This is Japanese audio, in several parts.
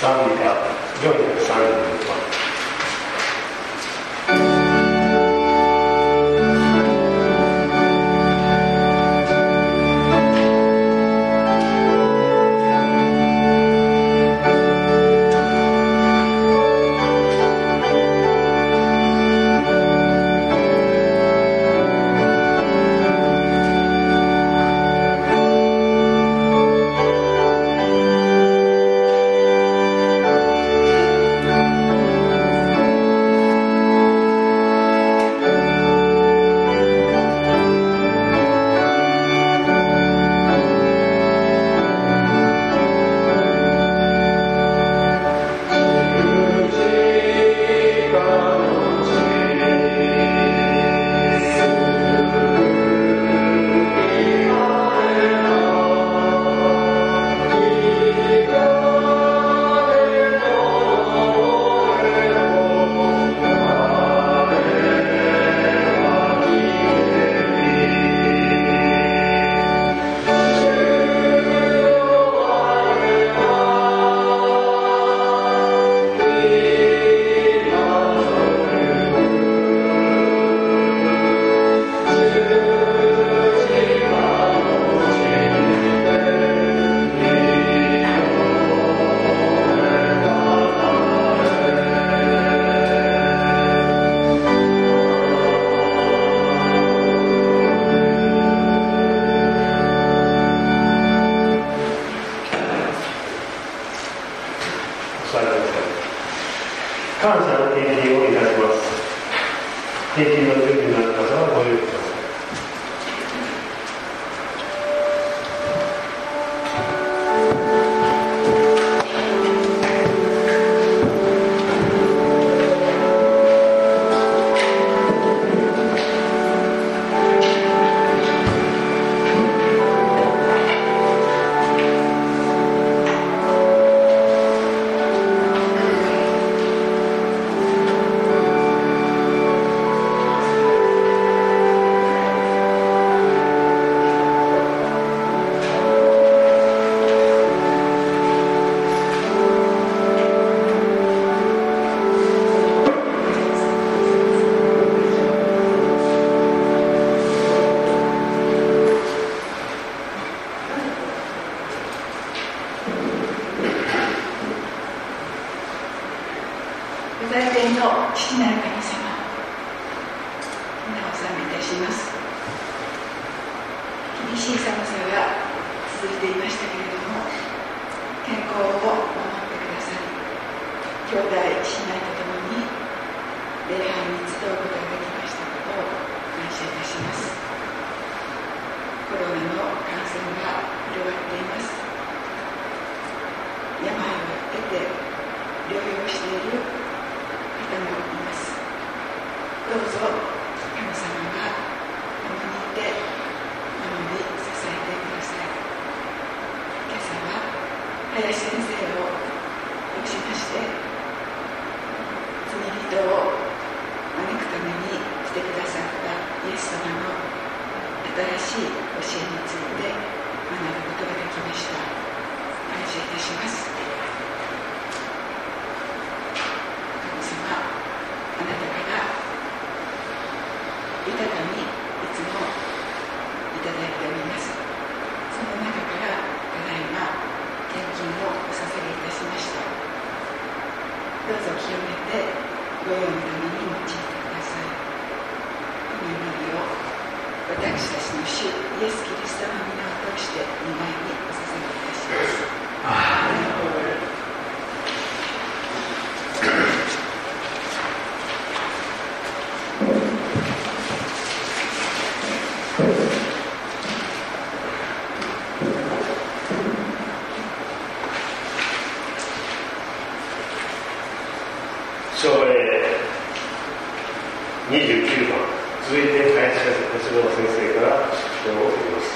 賛美歌436番。感謝の献金をいたします。献金の準備になった方はご用意ください。 ご在天の父なる神様、皆を賛美いたします。厳しい寒さが続いていましたけれども、健康を守ってくださり、兄弟姉妹とともに礼拝に集うことができましたことを感謝いたします。コロナの感染が広がっています。病を得て療養している方もいます。どうぞ神様が共にいて守り支えてください。今朝は林先生を通しまして罪人を招くために来てくださったイエス様の新しい教えについて学ぶことができました。感謝いたします。あなたから豊かにいつもいただいております。その中からただいま献金をお捧げいたしました。どうぞ清めてご用のために用いてください。この祈りを私たちの主イエス・キリストの皆を通して御前にお捧げいたします。 昭和29番、続いて林小郎先生から出場を受けます。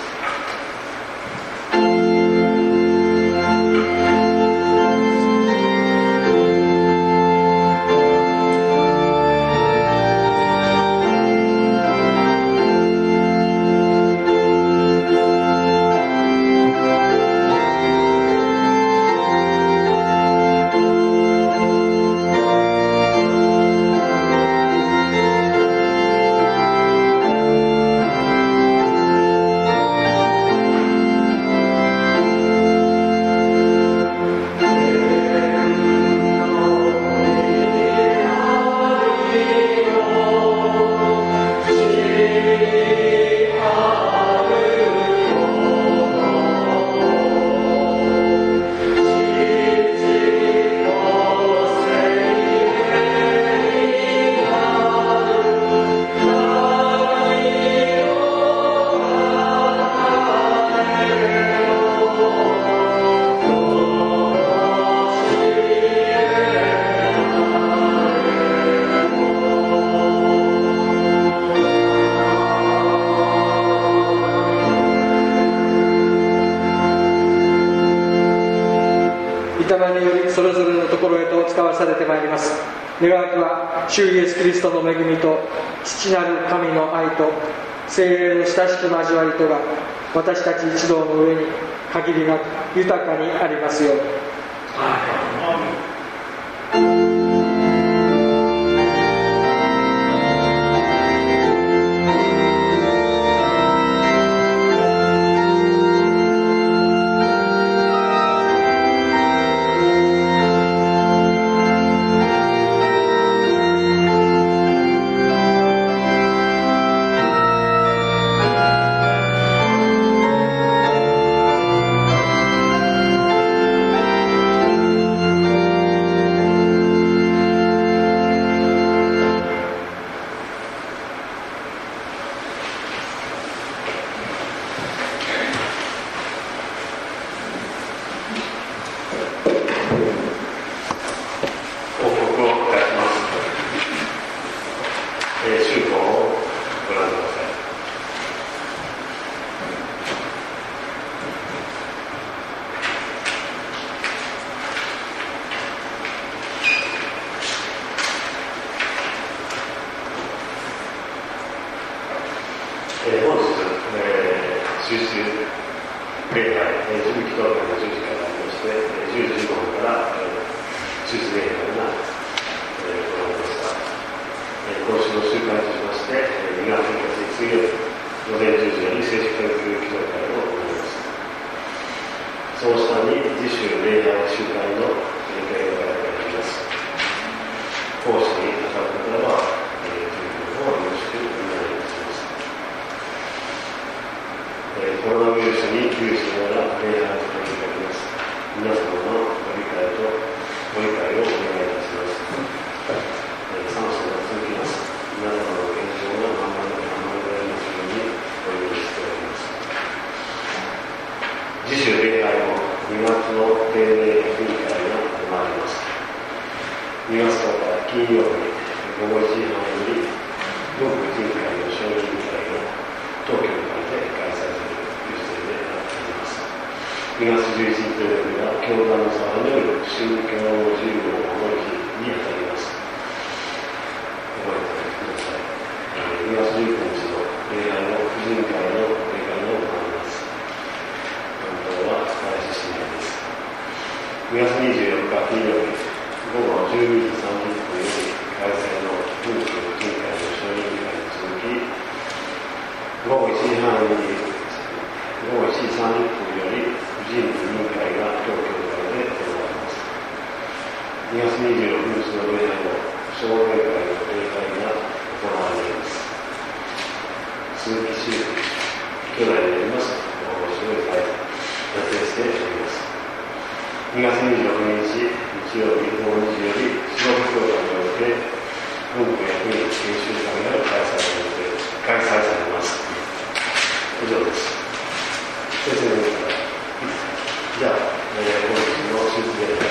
霊によりそれぞれのところへと使わされてまいります。願わくは主イエスキリストの恵みと父なる神の愛と聖霊の親しき交わりとが私たち一同の上に限りなく豊かにありますように。 じゃあ、本日の出演